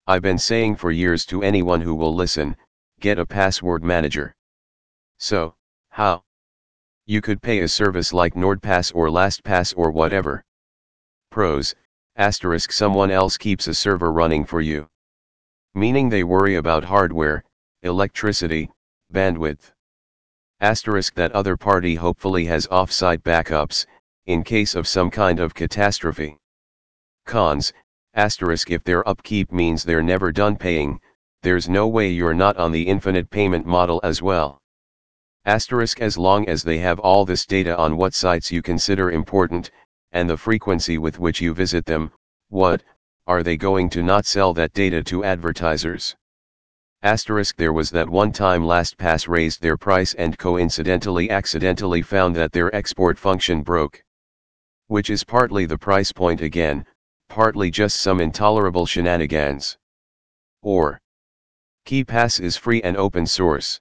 I've been saying for years to anyone who will listen, get a password manager. So, how? You could pay a service like NordPass or LastPass or whatever. Pros, asterisk someone else keeps a server running for you. Meaning they worry about hardware, electricity, bandwidth. Asterisk that other party hopefully has off-site backups, in case of some kind of catastrophe. Cons, asterisk if their upkeep means they're never done paying, there's no way you're not on the infinite payment model as well. Asterisk as long as they have all this data on what sites you consider important, and the frequency with which you visit them, what, are they going to not sell that data to advertisers? Asterisk there was that one time LastPass raised their price and accidentally found that their export function broke. Which is partly the price point again, partly just some intolerable shenanigans. Or, KeePass is free and open source.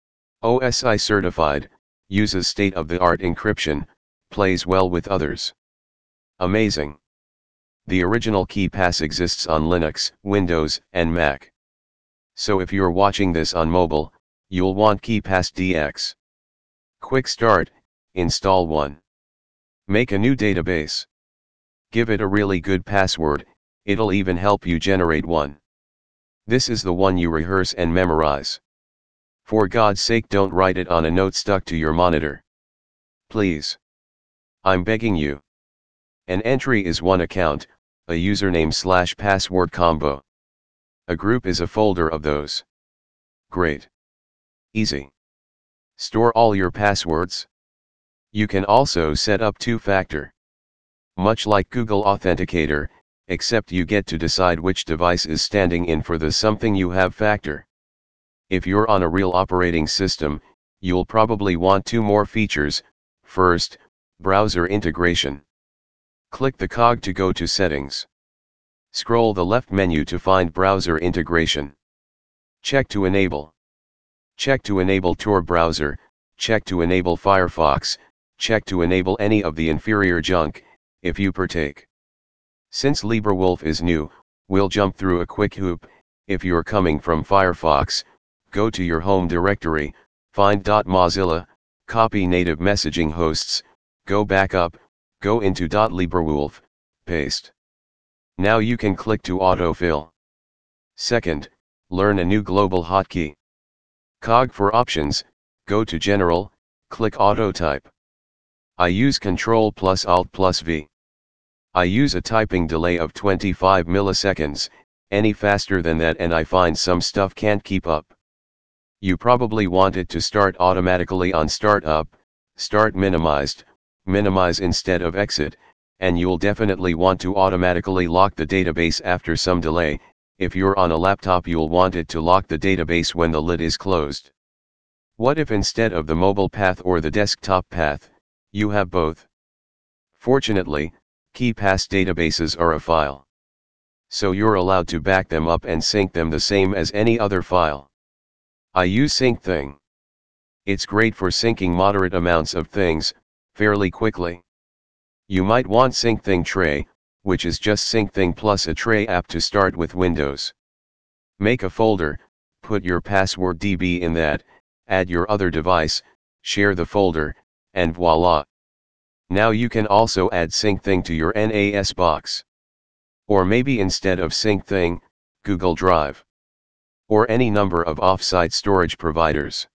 OSI certified, uses state-of-the-art encryption, plays well with others. Amazing. The original KeePass exists on Linux, Windows, and Mac. So if you're watching this on mobile, you'll want KeePass DX. Quick start, install one. Make a new database. Give it a really good password, it'll even help you generate one. This is the one you rehearse and memorize. For God's sake don't write it on a note stuck to your monitor. Please. I'm begging you. An entry is one account, a username/password combo. A group is a folder of those. Great. Easy. Store all your passwords. You can also set up two-factor. Much like Google Authenticator, except you get to decide which device is standing in for the something you have factor. If you're on a real operating system, you'll probably want two more features. First, browser integration. Click the cog to go to Settings. Scroll the left menu to find Browser Integration. Check to enable. Check to enable Tor browser, check to enable Firefox, check to enable any of the inferior junk, if you partake. Since LibreWolf is new, we'll jump through a quick hoop. If you're coming from Firefox, go to your home directory, find .mozilla, copy native messaging hosts, go back up, go into .librewolf, paste. Now you can click to autofill. Second, learn a new global hotkey. Cog for options, go to General, click Auto Type. I use Ctrl+ Alt+ V. I use a typing delay of 25 milliseconds, any faster than that and I find some stuff can't keep up. You probably want it to start automatically on startup, start minimized, minimize instead of exit, and you'll definitely want to automatically lock the database after some delay. If you're on a laptop you'll want it to lock the database when the lid is closed. What if instead of the mobile path or the desktop path, you have both? Fortunately, KeePass databases are a file. So you're allowed to back them up and sync them the same as any other file. I use SyncThing. It's great for syncing moderate amounts of things, fairly quickly. You might want SyncThing Tray, which is just SyncThing plus a Tray app to start with Windows. Make a folder, put your password DB in that, add your other device, share the folder, and voila. Now you can also add SyncThing to your NAS box. Or maybe instead of SyncThing, Google Drive. Or any number of off-site storage providers.